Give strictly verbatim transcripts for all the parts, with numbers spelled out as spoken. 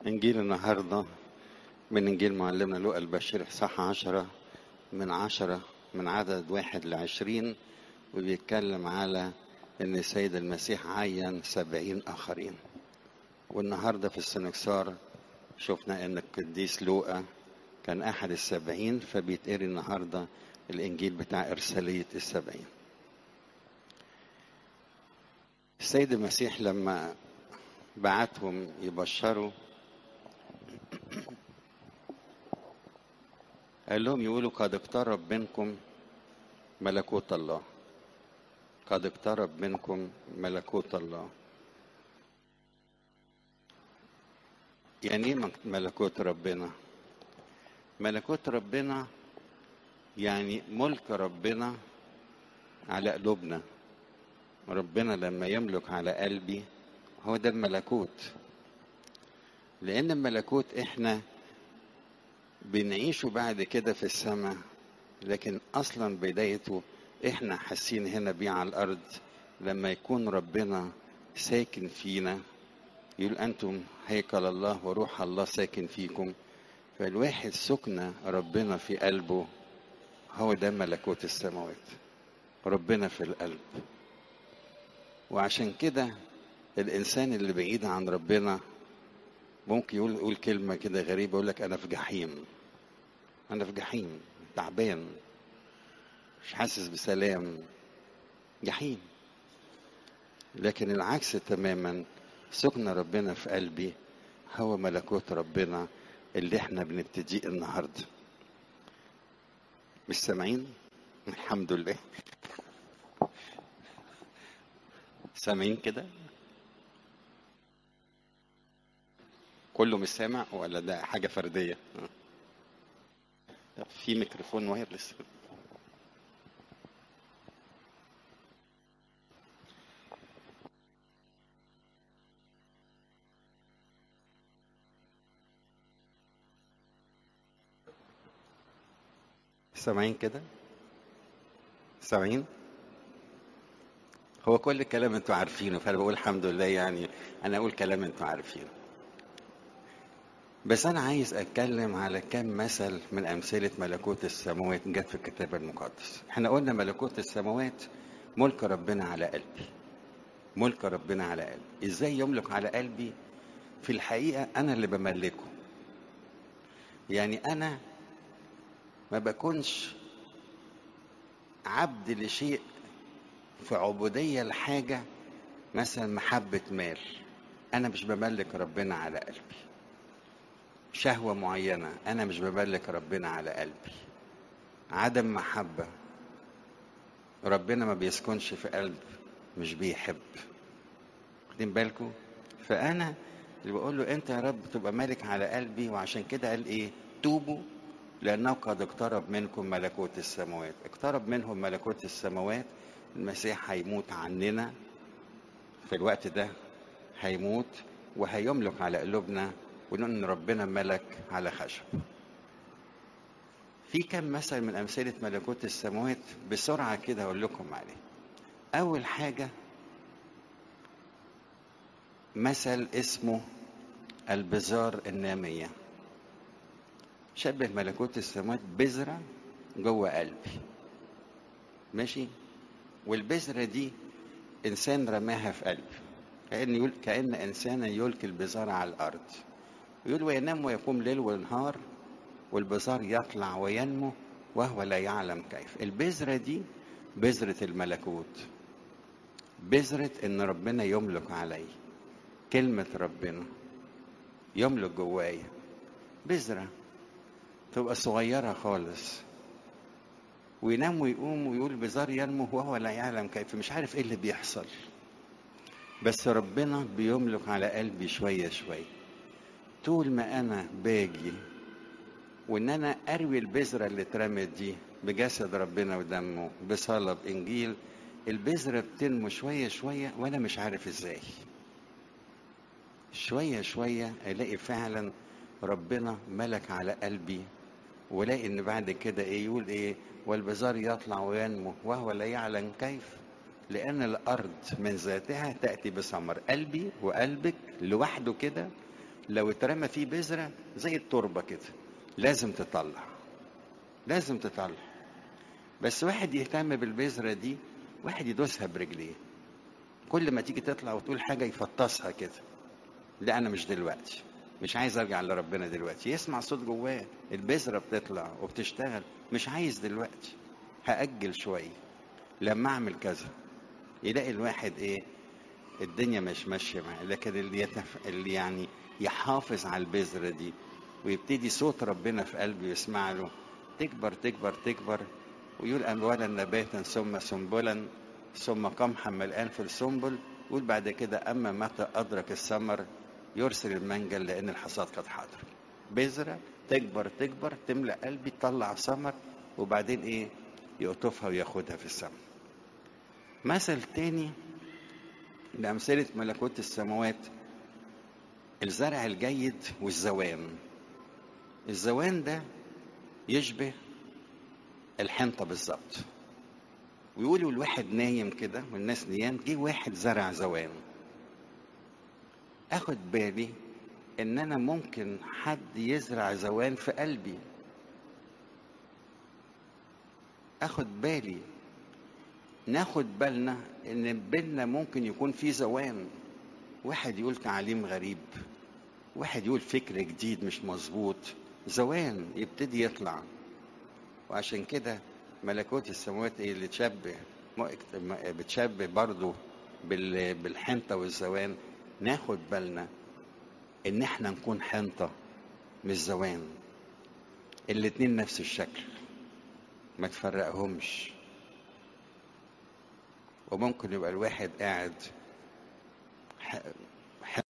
إنجيل النهاردة من إنجيل معلمنا لوقا البشير إصحاح عشرة من عشرة من عدد واحد لعشرين، وبيتكلم على إن السيد المسيح عين سبعين آخرين. والنهاردة في السنكسار شفنا إن القديس لوقا كان أحد السبعين، فبيتقري النهاردة الإنجيل بتاع إرسالية السبعين. السيد المسيح لما بعتهم يبشروا قال لهم يقولوا قد اقترب منكم ملكوت الله. قد اقترب منكم ملكوت الله. يعني ايه ملكوت ربنا؟ ملكوت ربنا يعني ملك ربنا على قلوبنا. ربنا لما يملك على قلبي هو ده الملكوت، لأن الملكوت احنا بنعيشه بعد كده في السماء، لكن أصلا بدايته احنا حاسين هنا بيه على الأرض لما يكون ربنا ساكن فينا. يقول أنتم هيكل الله وروح الله ساكن فيكم. فالواحد سكن ربنا في قلبه، هو ده ملكوت السماوات، ربنا في القلب. وعشان كده الإنسان اللي بعيد عن ربنا ممكن يقول يقول كلمة كده غريبة، يقول لك أنا في جحيم، أنا في جحيم، تعبان، مش حاسس بسلام، جحيم. لكن العكس تماما، سكن ربنا في قلبي هو ملكوت ربنا اللي احنا بنبتديه النهارده. مش سامعين؟ الحمد لله. سامعين كده؟ كله مش سامع ولا ده حاجة فردية؟ في ميكروفون وايرلس. سامعين كده؟ سامعين؟ هو كل الكلام انتوا عارفينه، فانا بقول الحمد لله. يعني انا اقول كلام انتوا عارفينه، بس انا عايز اتكلم على كم مثل من امثله ملكوت السماوات جت في الكتاب المقدس. احنا قلنا ملكوت السماوات ملك ربنا على قلبي. ملك ربنا على قلبي ازاي يملك على قلبي؟ في الحقيقه انا اللي بملكه. يعني انا ما بكونش عبد لشيء، في عبوديه لحاجه، مثلا محبه مال. انا مش بملك ربنا على قلبي. شهوه معينه انا مش بملك ربنا على قلبي. عدم محبه، ربنا ما بيسكنش في قلب مش بيحب. واخدين بالكم؟ فانا اللي بقول له انت يا رب تبقى مالك على قلبي. وعشان كده قال ايه؟ توبوا لانه قد اقترب منكم ملكوت السماوات. اقترب منهم ملكوت السماوات. المسيح هيموت عننا في الوقت ده، هيموت وهيملك على قلوبنا، ونقول ان ربنا ملك على خشب. في كم مثل من امثله ملكوت السماوات بسرعه كده اقول لكم عليه. اول حاجه مثل اسمه البزار النامية. شبه ملكوت السماوات بذرة جوه قلبي، ماشي؟ والبذرة دي إنسان رماها في قلبي، كأن يقول كأن إنسانا يلقي البزار على الأرض، يقول وينام ويقوم ليل ونهار والبزار يطلع وينمو وهو لا يعلم كيف. البذرة دي بذرة الملكوت، بذرة إن ربنا يملك علي، كلمة ربنا يملك جوايا. بذرة تبقى صغيرة خالص، وينام ويقوم ويقول بزار ينمو وهو لا يعلم كيف. مش عارف ايه اللي بيحصل، بس ربنا بيملك على قلبي شوية شوية. طول ما انا باجي وان انا اروي البذرة اللي اترمت دي بجسد ربنا ودمه بصلاة بانجيل، البذرة بتنمو شوية شوية وانا مش عارف ازاي. شوية شوية الاقي فعلا ربنا ملك على قلبي، ولاقي ان بعد كده ايه؟ يقول ايه؟ والبزار يطلع وينمو وهو لا يعلم كيف، لان الارض من ذاتها تاتي بثمر. قلبي وقلبك لوحده كده لو اترمى فيه بذرة زي التربة كده لازم تطلع، لازم تطلع. بس واحد يهتم بالبذرة دي، واحد يدوسها برجليه، كل ما تيجي تطلع وتقول حاجة يفطسها كده، لا أنا مش دلوقتي، مش عايز أرجع لربنا دلوقتي. يسمع صوت جواه، البذرة بتطلع وبتشتغل، مش عايز دلوقتي، هأجل شوية لما أعمل كذا. يلاقي الواحد إيه، الدنيا مش ماشية معاه. لكن اللي, يتف... اللي يعني يحافظ على البذرة دي ويبتدي صوت ربنا في قلبه يسمع له، تكبر تكبر تكبر، ويقول أولا نباتا ثم سنبلا ثم قمحا ملآن في السنبل. يقول بعد كده أما متى أدرك الثمر يرسل المنجل لأن الحصاد قد حضر. بذرة تكبر تكبر تملأ قلبي تطلع ثمر، وبعدين إيه، يقطفها وياخدها في السماء. مثل تاني لأمثلة ملكوت السماوات، الزرع الجيد والزوان. الزوان ده يشبه الحنطة بالظبط. ويقولوا الواحد نايم كده والناس نيام، جه واحد زرع زوان. اخد بالي ان انا ممكن حد يزرع زوان في قلبي، اخد بالي، ناخد بالنا ان بينا ممكن يكون في زوان. واحد يقول تعليم غريب، واحد يقول فكر جديد مش مظبوط، زوان يبتدي يطلع. وعشان كده ملكوت السماوات اللي تشبه بتشبه برضو بالحنطة والزوان. ناخد بالنا ان احنا نكون حنطة مش زوان، الاتنين نفس الشكل، ما تفرقهمش. وممكن يبقى الواحد قاعد ح... ح...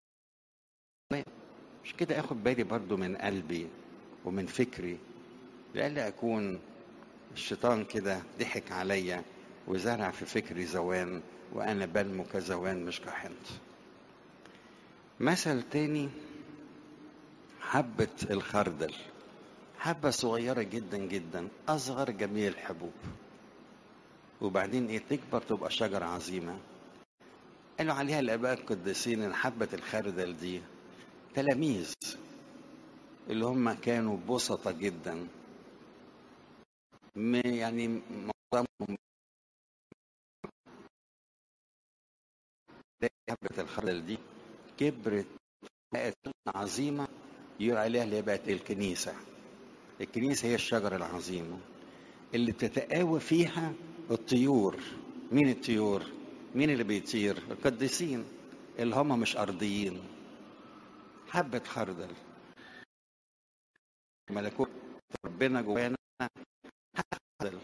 مش كده، اخد بالي برضو من قلبي ومن فكري، لألا اكون الشيطان كده ضحك عليا وزرع في فكري زوان وانا بنمو كزوان مش كحنط. مثل تاني، حبة الخردل، حبة صغيرة جدا جدا، اصغر جميع الحبوب، وبعدين ايه، تكبر تبقى شجرة عظيمة. قالوا عليها الآباء القديسين ان حبة الخردل دي تلاميذ اللي هم كانوا بسطة جدا، يعني معظمهم حبة الخردل دي كبرت بقت عظيمة، يقول عليها اللي بقت الكنيسة. الكنيسة هي الشجرة العظيمة اللي بتتقاوى فيها الطيور. مين الطيور؟ مين اللي بيطير؟ القديسين اللي هم مش أرضيين. حبة خردل، ملكوت ربنا جوانا خردل،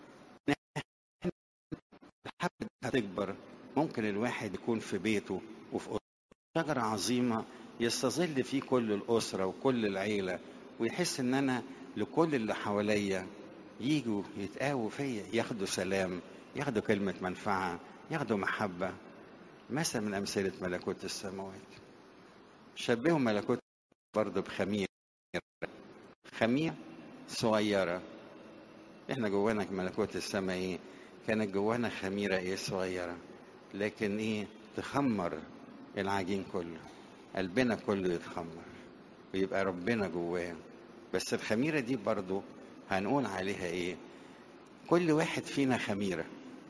الحبة هتكبر. ممكن الواحد يكون في بيته وفي أسرة شجرة عظيمة يستظل فيه كل الأسرة وكل العيلة، ويحس إن أنا لكل اللي حواليا يجوا يتقاووا فيا، ياخدوا سلام، ياخدوا كلمة منفعة، ياخدوا محبة. مثل من أمثلة ملكوت السماوات. شبهوا ملكوت برضه بخمير، خمير صغيرة. احنا جوانا ملكوت السماء ايه، كانت جوانا خميرة ايه صغيرة، لكن ايه، تخمر العجين كله، قلبنا كله يتخمر ويبقى ربنا جواه. بس الخميرة دي برضو هنقول عليها ايه، كل واحد فينا خميرة.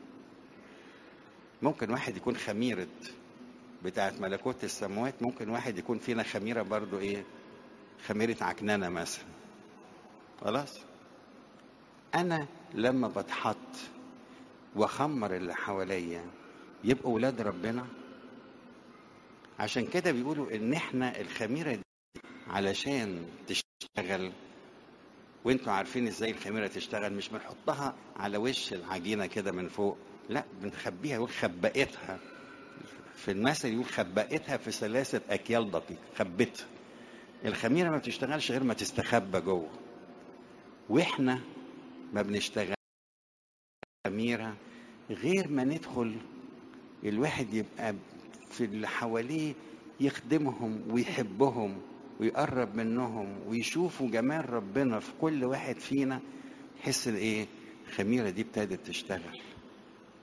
ممكن واحد يكون خميرة بتاعت ملكوت السماوات، ممكن واحد يكون فينا خميرة برضو ايه، خميرة عكنانة مثلا. خلاص، انا لما بتحط واخمر اللي حواليا يبقوا ولاد ربنا. عشان كده بيقولوا ان احنا الخميرة دي علشان تشتغل، وانتوا عارفين ازاي الخميرة تشتغل، مش بنحطها على وش العجينة كده من فوق، لا بنخبيها. يقول خبأتها في المثل، يقول خبأتها في ثلاثة اكيال دقيق، خبتها. الخميرة ما بتشتغلش غير ما تستخبى جوه، واحنا ما بنشتغل خميرة غير ما ندخل. الواحد يبقى في اللي حواليه يخدمهم ويحبهم ويقرب منهم ويشوفوا جمال ربنا في كل واحد فينا، يحس ايه، الخميرة دي ابتدت تشتغل.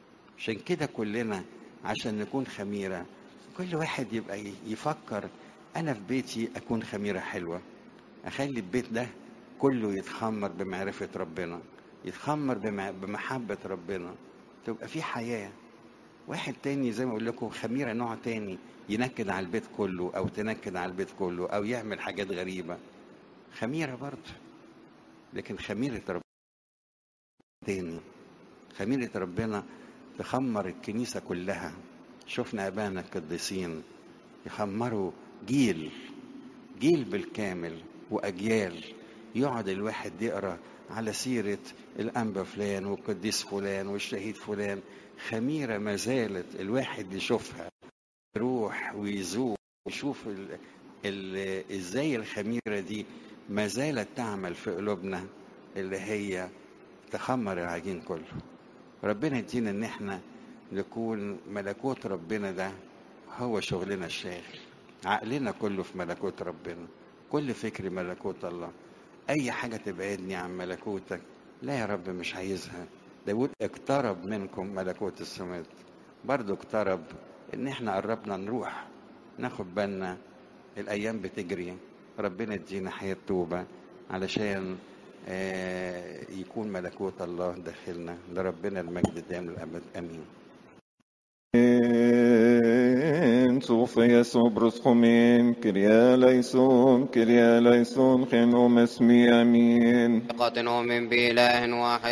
عشان كده كلنا عشان نكون خميرة، كل واحد يبقى يفكر انا في بيتي اكون خميرة حلوة، اخلي البيت ده كله يتخمر بمعرفة ربنا، يتخمر بمع- بمحبة ربنا، تبقى في حياة. واحد تاني زي ما اقول لكم خميرة نوع تاني ينكد على البيت كله او تنكد على البيت كله او يعمل حاجات غريبة، خميرة برضه. لكن خميرة ربنا تاني، خميرة ربنا تخمر الكنيسة كلها. شفنا ابانا القديسين يخمروا جيل، جيل بالكامل واجيال. يقعد الواحد يقرا على سيرة الانبا فلان والقديس فلان والشهيد فلان، خميرة ما زالت الواحد يشوفها، يروح ويزور ويشوف ال... ال... ازاي الخميرة دي ما زالت تعمل في قلوبنا، اللي هي تخمر العجين كله. ربنا يدينا ان احنا نكون ملكوت ربنا ده هو شغلنا الشاغل، عقلنا كله في ملكوت ربنا، كل فكر ملكوت الله. اي حاجة تبعدني عن ملكوتك لا يا رب مش عايزها. داود اقترب منكم ملكوت السماوات، برضو اقترب ان احنا قربنا نروح ناخد بالنا. الايام بتجري، ربنا يدينا حياة توبة علشان آه، يكون ملكوت الله داخلنا. لربنا المجد دائم الابد امين. Sofia sobros homin, Kyria eleison, Kyria eleison, Gen omes mi amin. ثقة نؤمن بإله واحد